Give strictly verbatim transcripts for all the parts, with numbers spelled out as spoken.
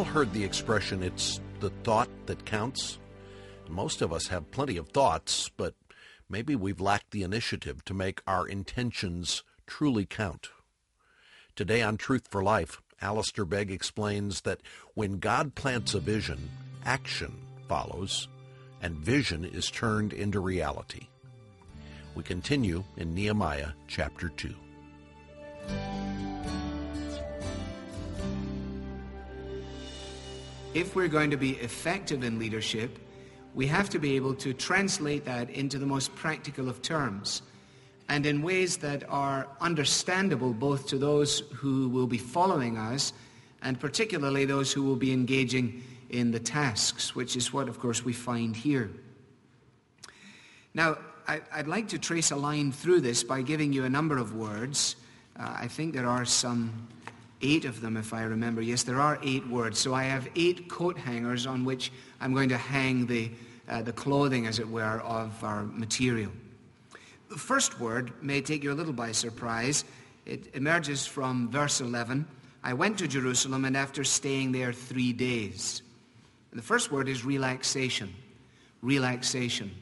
heard the expression, it's the thought that counts. Most of us have plenty of thoughts, but maybe we've lacked the initiative to make our intentions truly count. Today on Truth for Life, Alistair Begg explains that when God plants a vision, action follows, and vision is turned into reality. We continue in Nehemiah chapter two. If we're going to be effective in leadership, we have to be able to translate that into the most practical of terms and in ways that are understandable both to those who will be following us and particularly those who will be engaging in the tasks, which is what, of course, we find here. Now, I, I'd like to trace a line through this by giving you a number of words. Uh, I think there are some eight of them, if I remember. Yes, there are eight words. So I have eight coat hangers on which I'm going to hang the, uh, the clothing, as it were, of our material. The first word may take you a little by surprise. It emerges from verse eleven. I went to Jerusalem, and after staying there three days. The first word is relaxation. Relaxation.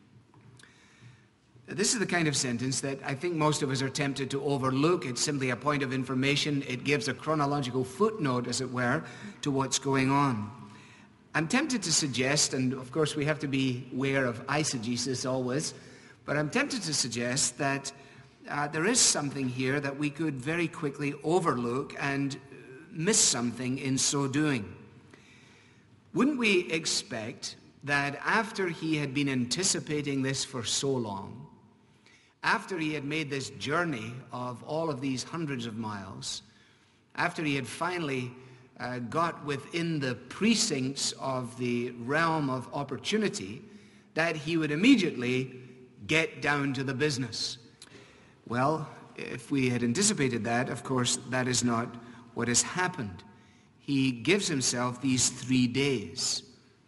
This is the kind of sentence that I think most of us are tempted to overlook. It's simply a point of information. It gives a chronological footnote, as it were, to what's going on. I'm tempted to suggest, and of course we have to be aware of eisegesis always, but I'm tempted to suggest that uh, there is something here that we could very quickly overlook and miss something in so doing. Wouldn't we expect that after he had been anticipating this for so long, after he had made this journey of all of these hundreds of miles, after he had finally uh, got within the precincts of the realm of opportunity, that he would immediately get down to the business? Well, if we had anticipated that, of course, that is not what has happened. He gives himself these three days.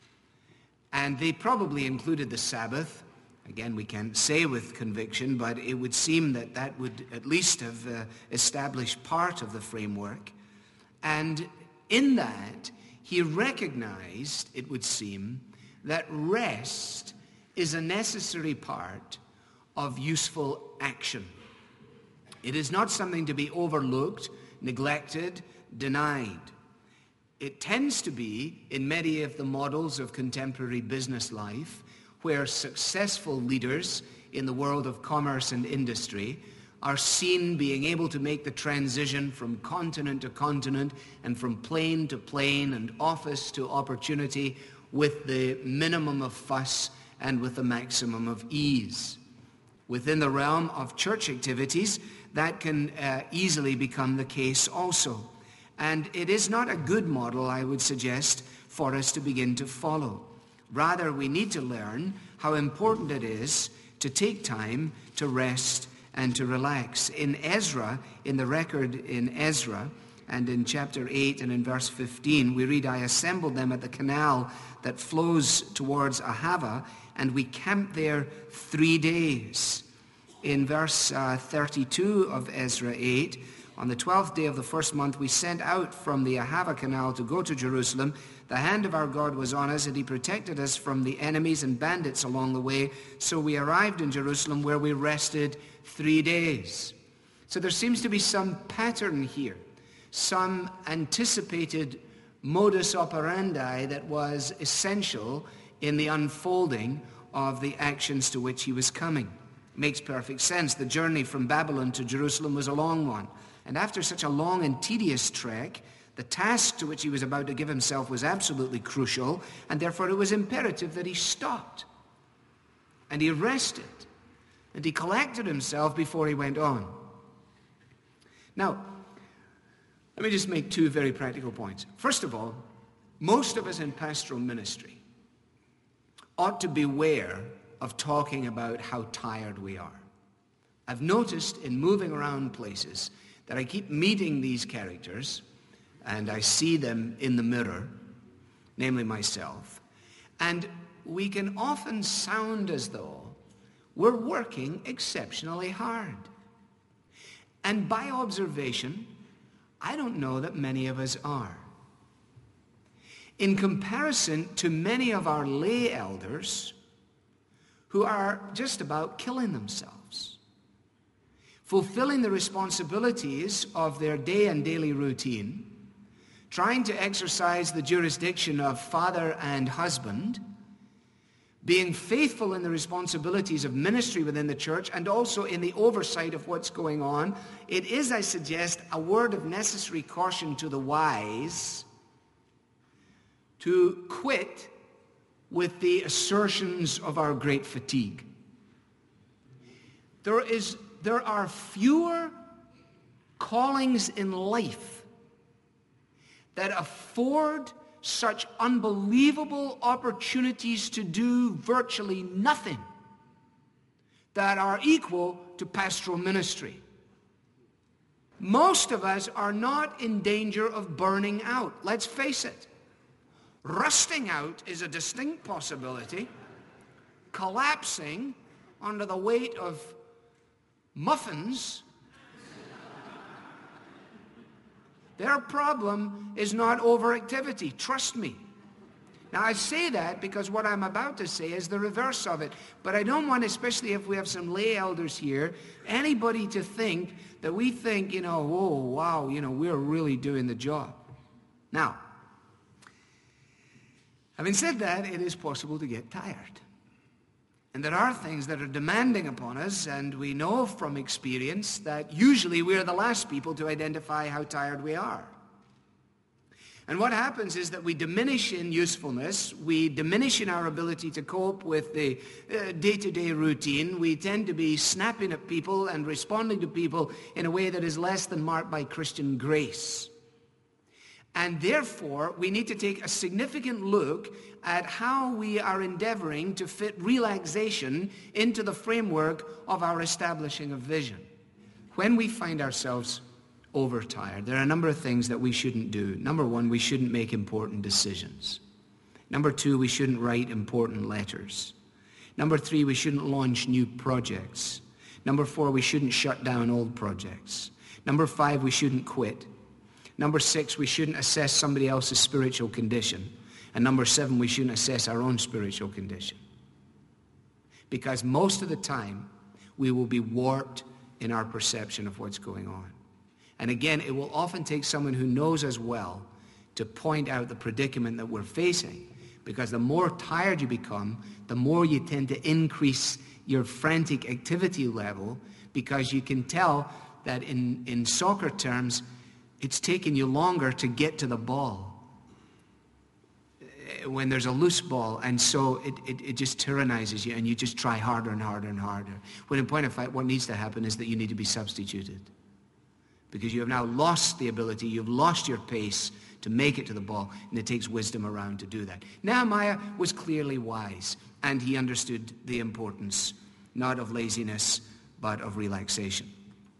And they probably included the Sabbath. Again, we can't say with conviction, but it would seem that that would at least have uh, established part of the framework. And in that, he recognized, it would seem, that rest is a necessary part of useful action. It is not something to be overlooked, neglected, denied. It tends to be, in many of the models of contemporary business life, where successful leaders in the world of commerce and industry are seen being able to make the transition from continent to continent and from plane to plane and office to opportunity with the minimum of fuss and with the maximum of ease. Within the realm of church activities, that can uh, easily become the case also. And it is not a good model, I would suggest, for us to begin to follow. Rather, we need to learn how important it is to take time to rest and to relax. In Ezra, in the record in Ezra, and in chapter eight and in verse fifteen, we read, I assembled them at the canal that flows towards Ahava, and we camped there three days. In verse uh, thirty-two of Ezra eight, on the twelfth day of the first month, we sent out from the Ahava canal to go to Jerusalem. The hand of our God was on us, and he protected us from the enemies and bandits along the way. So we arrived in Jerusalem, where we rested three days. So there seems to be some pattern here, some anticipated modus operandi that was essential in the unfolding of the actions to which he was coming. Makes perfect sense. The journey from Babylon to Jerusalem was a long one. And after such a long and tedious trek, the task to which he was about to give himself was absolutely crucial, and therefore it was imperative that he stopped. And he rested. And he collected himself before he went on. Now, let me just make two very practical points. First of all, most of us in pastoral ministry ought to beware of talking about how tired we are. I've noticed in moving around places that I keep meeting these characters, and I see them in the mirror, namely myself, and we can often sound as though we're working exceptionally hard. And by observation, I don't know that many of us are. in comparison to many of our lay elders who are just about killing themselves, fulfilling the responsibilities of their day and daily routine, trying to exercise the jurisdiction of father and husband, being faithful in the responsibilities of ministry within the church and also in the oversight of what's going on. It is, I suggest, a word of necessary caution to the wise to quit with the assertions of our great fatigue. There is, there are fewer callings in life that afford such unbelievable opportunities to do virtually nothing that are equal to pastoral ministry. Most of us are not in danger of burning out. Let's face it. Rusting out is a distinct possibility. Collapsing under the weight of muffins. Their problem is not overactivity. Trust me. Now, I say that because what I'm about to say is the reverse of it. But I don't want, especially if we have some lay elders here, anybody to think that we think, you know, oh, wow, you know, we're really doing the job. Now, having said that, it is possible to get tired. And there are things that are demanding upon us, and we know from experience that usually we're the last people to identify how tired we are. And what happens is that we diminish in usefulness, we diminish in our ability to cope with the uh, day-to-day routine, we tend to be snapping at people and responding to people in a way that is less than marked by Christian grace. And therefore, we need to take a significant look at how we are endeavoring to fit relaxation into the framework of our establishing of vision. When we find ourselves overtired, there are a number of things that we shouldn't do. Number one, we shouldn't make important decisions. Number two, we shouldn't write important letters. Number three, we shouldn't launch new projects. Number four, we shouldn't shut down old projects. Number five, we shouldn't quit. Number six, we shouldn't assess somebody else's spiritual condition. And number seven, we shouldn't assess our own spiritual condition. Because most of the time, we will be warped in our perception of what's going on. And again, it will often take someone who knows us well to point out the predicament that we're facing. Because the more tired you become, the more you tend to increase your frantic activity level, because you can tell that in, in soccer terms, it's taken you longer to get to the ball when there's a loose ball, and so it, it, it just tyrannizes you, and you just try harder and harder and harder. When in point of fact, what needs to happen is that you need to be substituted, because you have now lost the ability, you've lost your pace to make it to the ball, and it takes wisdom around to do that. Nehemiah was clearly wise, and he understood the importance, not of laziness, but of relaxation.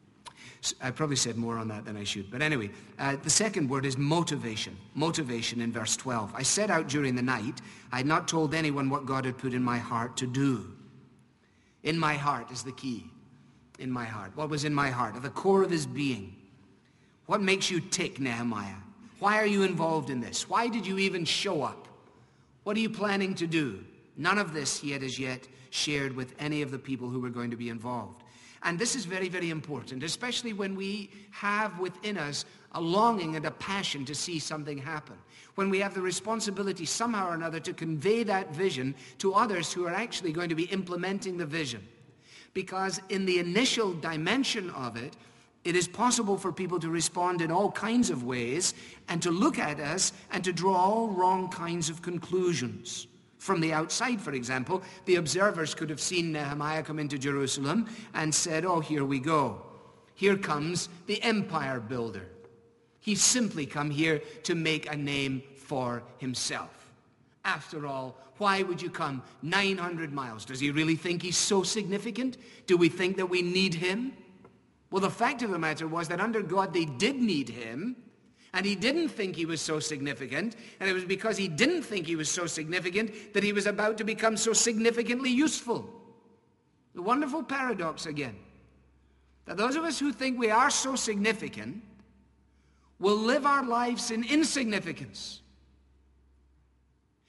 I probably said more on that than I should. But anyway, uh, the second word is motivation. Motivation in verse twelve. I set out during the night. I had not told anyone what God had put in my heart to do. In my heart is the key. In my heart. What was in my heart? At the core of his being. What makes you tick, Nehemiah? Why are you involved in this? Why did you even show up? What are you planning to do? None of this he had as yet shared with any of the people who were going to be involved. And this is very, very important, especially when we have within us a longing and a passion to see something happen. When we have the responsibility somehow or another to convey that vision to others who are actually going to be implementing the vision. Because in the initial dimension of it, it is possible for people to respond in all kinds of ways and to look at us and to draw all wrong kinds of conclusions. From the outside, for example, the observers could have seen Nehemiah come into Jerusalem and said, oh, here we go. Here comes the empire builder. He's simply come here to make a name for himself. After all, why would you come nine hundred miles? Does he really think he's so significant? Do we think that we need him? Well, the fact of the matter was that under God they did need him. And he didn't think he was so significant, and it was because he didn't think he was so significant that he was about to become so significantly useful. The wonderful paradox again, that those of us who think we are so significant will live our lives in insignificance.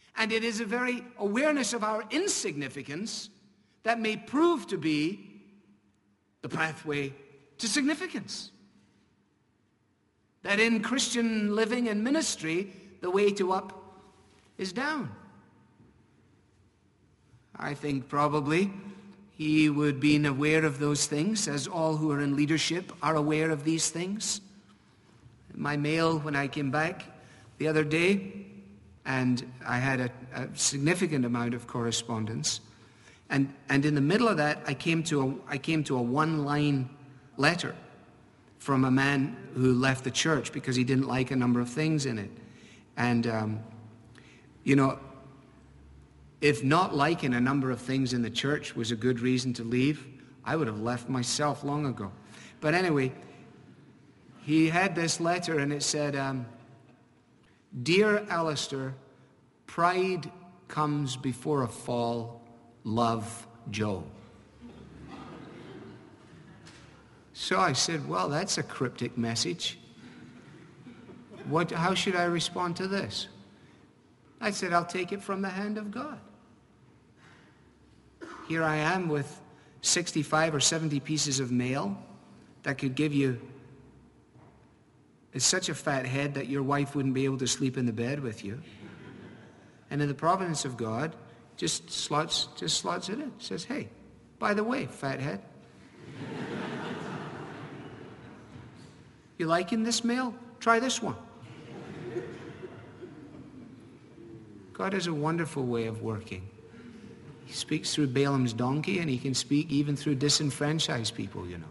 And it is a very awareness of our insignificance that may prove to be the pathway to significance. That in Christian living and ministry, the way to up is down. I think probably he would have been aware of those things, as all who are in leadership are aware of these things. My mail, when I came back the other day, and I had a, a significant amount of correspondence, and, and in the middle of that, I came to a, I came to a one-line letter from a man who left the church because he didn't like a number of things in it. And, um, you know, if not liking a number of things in the church was a good reason to leave, I would have left myself long ago. But anyway, he had this letter and it said, um, Dear Alistair, pride comes before a fall. Love, Joe. So I said, well, that's a cryptic message. What, how should I respond to this? I said, I'll take it from the hand of God. Here I am with sixty-five or seventy pieces of mail that could give you it's such a fat head that your wife wouldn't be able to sleep in the bed with you. And in the providence of God, just slots, just slots it in. Says, hey, by the way, fat head, you liking this mail? Try this one. God has a wonderful way of working. He speaks through Balaam's donkey, and he can speak even through disenfranchised people, you know.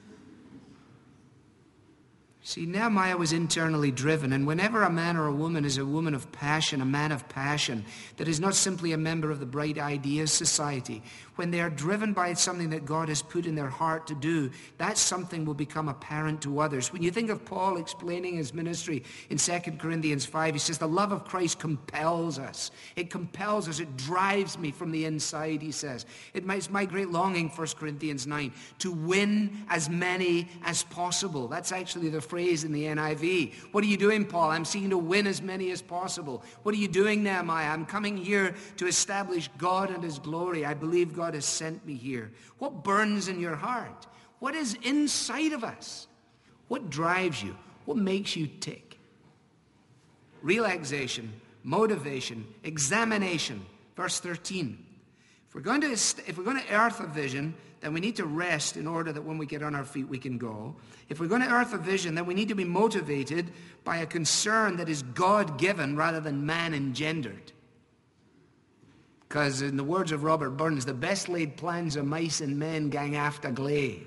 See, Nehemiah was internally driven, and whenever a man or a woman is a woman of passion, a man of passion, that is not simply a member of the Bright Ideas Society, when they are driven by something that God has put in their heart to do, that something will become apparent to others. When you think of Paul explaining his ministry in Second Corinthians five, he says, the love of Christ compels us. It compels us. It drives me from the inside, he says. It's my great longing, First Corinthians nine, to win as many as possible. That's actually the phrase in the N I V. What are you doing, Paul? I'm seeking to win as many as possible. What are you doing, Nehemiah? I'm coming here to establish God and his glory. I believe God has sent me here. What burns in your heart? What is inside of us? What drives you? What makes you tick? Relaxation, motivation, examination. Verse thirteen. If we're going to, if we're going to earth a vision, then we need to rest in order that when we get on our feet, we can go. If we're going to earth a vision, then we need to be motivated by a concern that is God-given rather than man-engendered. Because in the words of Robert Burns, the best laid plans of mice and men gang after gley.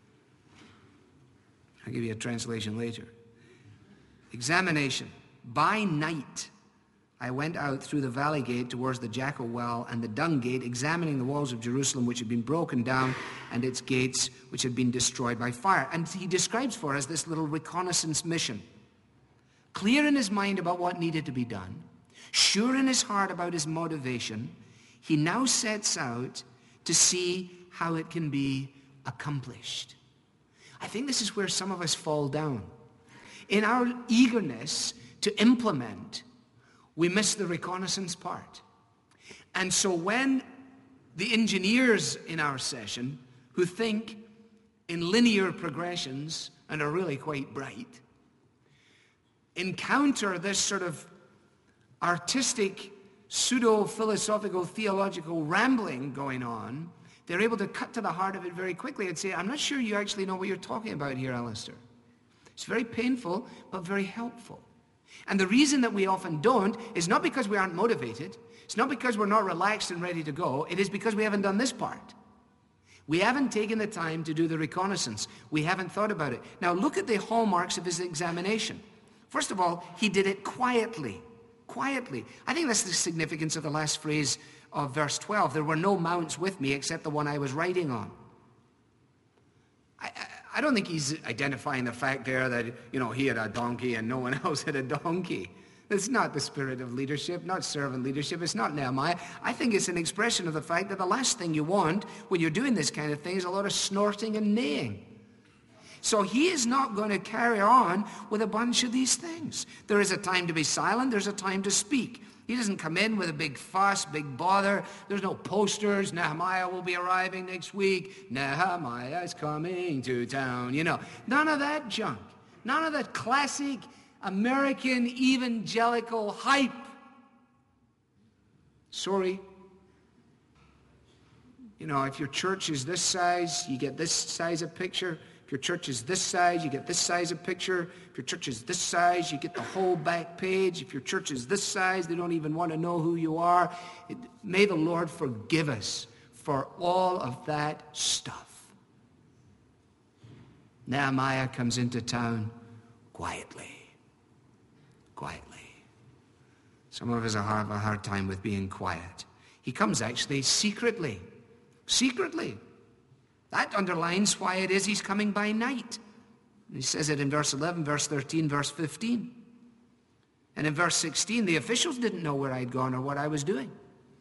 I'll give you a translation later. Examination. By night, I went out through the valley gate towards the jackal well and the dung gate, examining the walls of Jerusalem which had been broken down and its gates which had been destroyed by fire. And he describes for us this little reconnaissance mission. Clear in his mind about what needed to be done, sure in his heart about his motivation, he now sets out to see how it can be accomplished. I think this is where some of us fall down. In our eagerness to implement, we miss the reconnaissance part. And so when the engineers in our session, who think in linear progressions and are really quite bright, encounter this sort of artistic, pseudo-philosophical, theological rambling going on, they're able to cut to the heart of it very quickly and say, I'm not sure you actually know what you're talking about here, Alistair. It's very painful, but very helpful. And the reason that we often don't is not because we aren't motivated. It's not because we're not relaxed and ready to go. It is because we haven't done this part. We haven't taken the time to do the reconnaissance. We haven't thought about it. Now look at the hallmarks of his examination. First of all, he did it quietly. Quietly. I think that's the significance of the last phrase of verse twelve. There were no mounts with me except the one I was riding on. I, I, I don't think he's identifying the fact there that, you know, he had a donkey and no one else had a donkey. It's not the spirit of leadership, not servant leadership. It's not Nehemiah. I think it's an expression of the fact that the last thing you want when you're doing this kind of thing is a lot of snorting and neighing. So he is not going to carry on with a bunch of these things. There is a time to be silent. There's a time to speak. He doesn't come in with a big fuss, big bother. There's no posters. Nehemiah will be arriving next week. Nehemiah's coming to town. You know, none of that junk. None of that classic American evangelical hype. Sorry. You know, if your church is this size, you get this size of picture. If your church is this size, you get this size of picture. If your church is this size, you get the whole back page. If your church is this size, they don't even want to know who you are. It, may the Lord forgive us for all of that stuff. Nehemiah comes into town quietly. Quietly. Some of us have a hard time with being quiet. He comes actually secretly. Secretly. That underlines why it is he's coming by night. He says it in verse eleven, verse thirteen, verse fifteen. And in verse sixteen, the officials didn't know where I'd gone or what I was doing.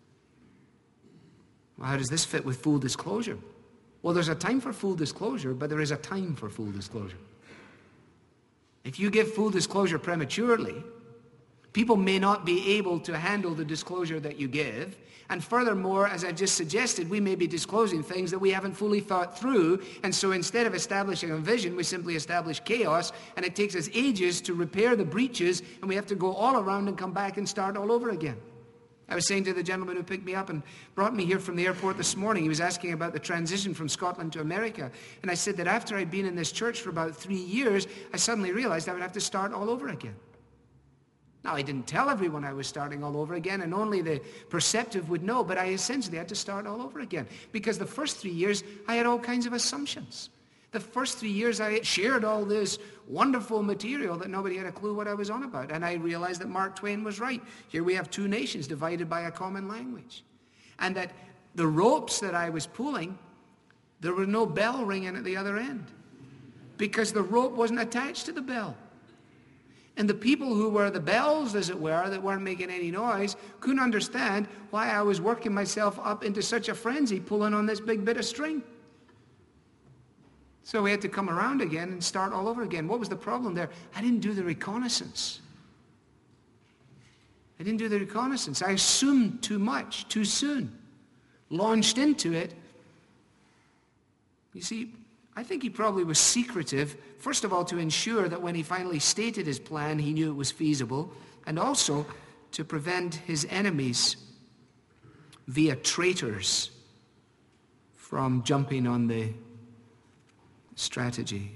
Well, how does this fit with full disclosure? Well, there's a time for full disclosure, but there is a time for full disclosure. If you give full disclosure prematurely, people may not be able to handle the disclosure that you give. And furthermore, as I've just suggested, we may be disclosing things that we haven't fully thought through. And so instead of establishing a vision, we simply establish chaos. And it takes us ages to repair the breaches. And we have to go all around and come back and start all over again. I was saying to the gentleman who picked me up and brought me here from the airport this morning, he was asking about the transition from Scotland to America. And I said that after I'd been in this church for about three years, I suddenly realized I would have to start all over again. Now, I didn't tell everyone I was starting all over again, and only the perceptive would know, but I essentially had to start all over again. Because the first three years, I had all kinds of assumptions. The first three years, I shared all this wonderful material that nobody had a clue what I was on about. And I realized that Mark Twain was right. Here we have two nations divided by a common language. And that the ropes that I was pulling, there was no bell ringing at the other end. Because the rope wasn't attached to the bell. And the people who were the bells, as it were, that weren't making any noise, couldn't understand why I was working myself up into such a frenzy pulling on this big bit of string. So we had to come around again and start all over again. What was the problem there? I didn't do the reconnaissance. I didn't do the reconnaissance. I assumed too much, too soon. Launched into it. You see, I think he probably was secretive, first of all, to ensure that when he finally stated his plan, he knew it was feasible, and also to prevent his enemies via traitors from jumping on the strategy.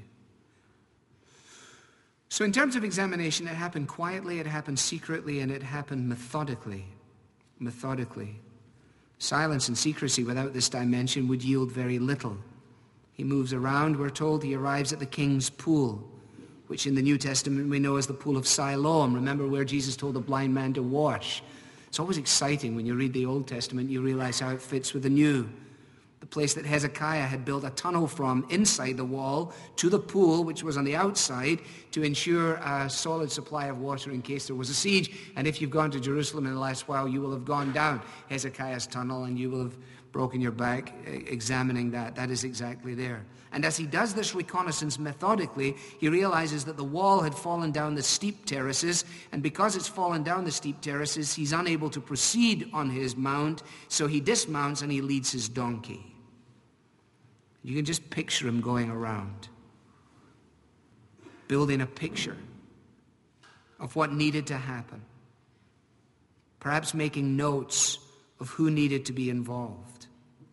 So in terms of examination, it happened quietly, it happened secretly, and it happened methodically. Methodically. Silence and secrecy without this dimension would yield very little. He moves around, we're told. He arrives at the king's pool, which in the New Testament we know as the pool of Siloam. Remember where Jesus told the blind man to wash. It's always exciting when you read the Old Testament, you realize how it fits with the New. The place that Hezekiah had built a tunnel from inside the wall to the pool, which was on the outside, to ensure a solid supply of water in case there was a siege. And if you've gone to Jerusalem in the last while, you will have gone down Hezekiah's tunnel and you will have broken your back examining that. That is exactly there. And as he does this reconnaissance methodically, he realizes that the wall had fallen down the steep terraces, and because it's fallen down the steep terraces, he's unable to proceed on his mount, so he dismounts and he leads his donkey. You can just picture him going around, building a picture of what needed to happen, perhaps making notes of who needed to be involved,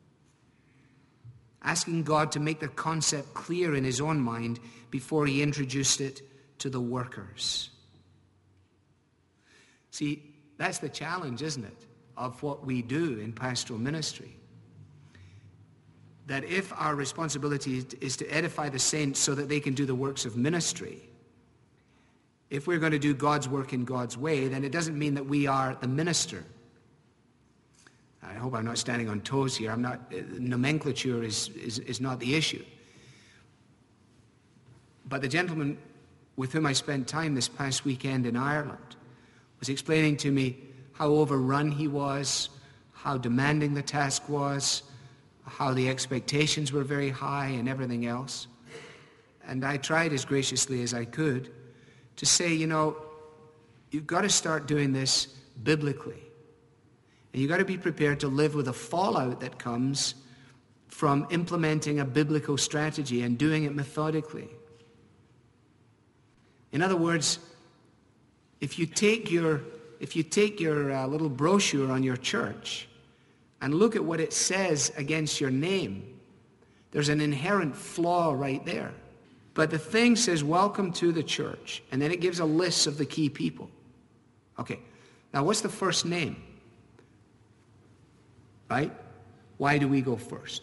asking God to make the concept clear in his own mind before he introduced it to the workers. See, that's the challenge, isn't it, of what we do in pastoral ministry. That if our responsibility is to edify the saints so that they can do the works of ministry, if we're going to do God's work in God's way, then it doesn't mean that we are the minister. I hope I'm not standing on toes here. I'm not, nomenclature is, is, is not the issue. But the gentleman with whom I spent time this past weekend in Ireland was explaining to me how overrun he was, how demanding the task was, how the expectations were very high and everything else. and I tried as graciously as I could to say, you know, you've got to start doing this biblically. And you've got to be prepared to live with the fallout that comes from implementing a biblical strategy and doing it methodically. In other words, if you take your, if you take your uh, little brochure on your church and look at what it says against your name, there's an inherent flaw right there. But the thing says, welcome to the church. And then it gives a list of the key people. Okay, now what's the first name? Right? Why do we go first?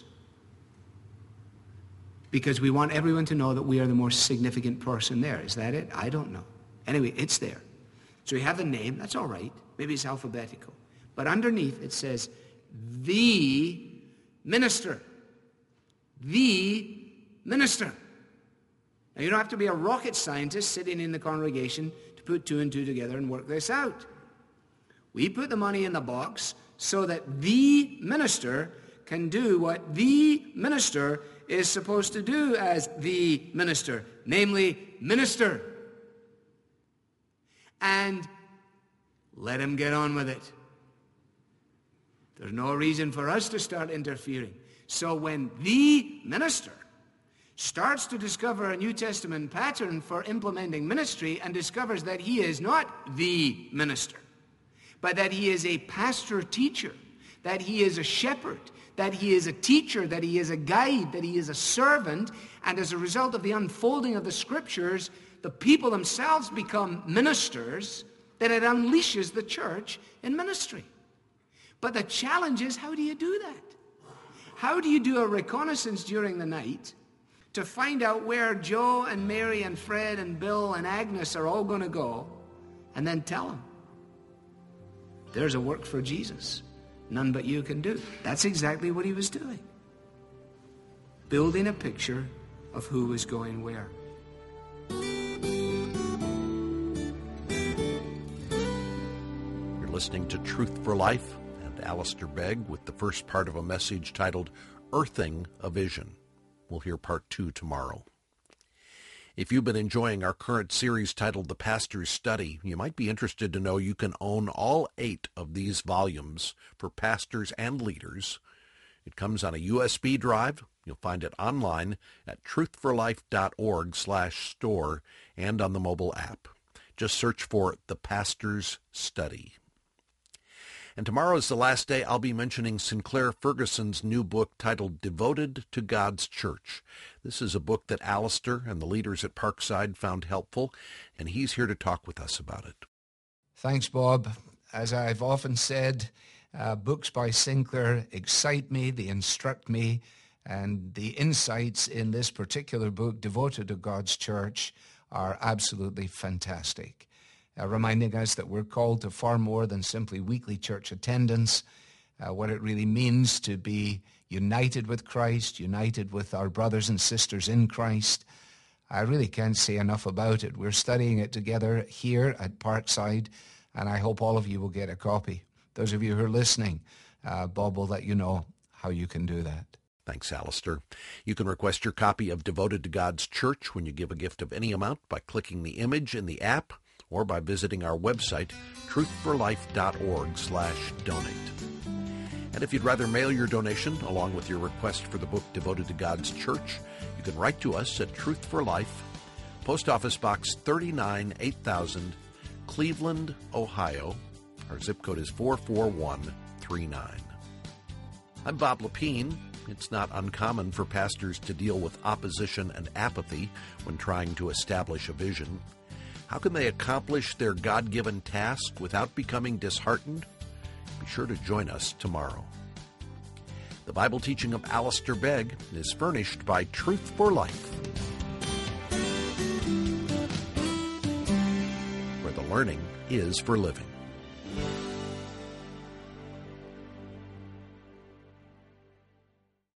Because we want everyone to know that we are the more significant person there. Is that it? I don't know. Anyway, it's there. So we have the name. That's all right. Maybe it's alphabetical. But underneath it says, the minister. The minister. Now, you don't have to be a rocket scientist sitting in the congregation to put two and two together and work this out. We put the money in the box so that the minister can do what the minister is supposed to do as the minister, namely minister. And let him get on with it. There's no reason for us to start interfering. So when the minister starts to discover a New Testament pattern for implementing ministry and discovers that he is not the minister, but that he is a pastor-teacher, that he is a shepherd, that he is a teacher, that he is a guide, that he is a servant, and as a result of the unfolding of the Scriptures, the people themselves become ministers, then it unleashes the church in ministry. But the challenge is, how do you do that? How do you do a reconnaissance during the night to find out where Joe and Mary and Fred and Bill and Agnes are all going to go, and then tell them, there's a work for Jesus none but you can do? That's exactly what he was doing. Building a picture of who was going where. You're listening to Truth for Life and Alistair Begg with the first part of a message titled Earthing a Vision. We'll hear part two tomorrow. If you've been enjoying our current series titled The Pastor's Study, you might be interested to know you can own all eight of these volumes for pastors and leaders. It comes on a U S B drive. You'll find it online at truthforlife.org slash store and on the mobile app. Just search for The Pastor's Study. And tomorrow is the last day I'll be mentioning Sinclair Ferguson's new book titled Devoted to God's Church. This is a book that Alistair and the leaders at Parkside found helpful, and he's here to talk with us about it. Thanks, Bob. As I've often said, uh, books by Sinclair excite me, they instruct me, and the insights in this particular book, Devoted to God's Church, are absolutely fantastic. Uh, reminding us that we're called to far more than simply weekly church attendance, uh, what it really means to be united with Christ, united with our brothers and sisters in Christ. I really can't say enough about it. We're studying it together here at Parkside, and I hope all of you will get a copy. Those of you who are listening, uh, Bob will let you know how you can do that. Thanks, Alistair. You can request your copy of Devoted to God's Church when you give a gift of any amount by clicking the image in the app, or by visiting our website, truthforlife.org slash donate. And if you'd rather mail your donation along with your request for the book Devoted to God's Church, you can write to us at Truth for Life, Post Office Box thirty-nine, eight thousand, Cleveland, Ohio. Our zip code is four four one three nine. I'm Bob Lepine. It's not uncommon for pastors to deal with opposition and apathy when trying to establish a vision. How can they accomplish their God-given task without becoming disheartened? Be sure to join us tomorrow. The Bible teaching of Alistair Begg is furnished by Truth for Life, where the learning is for living.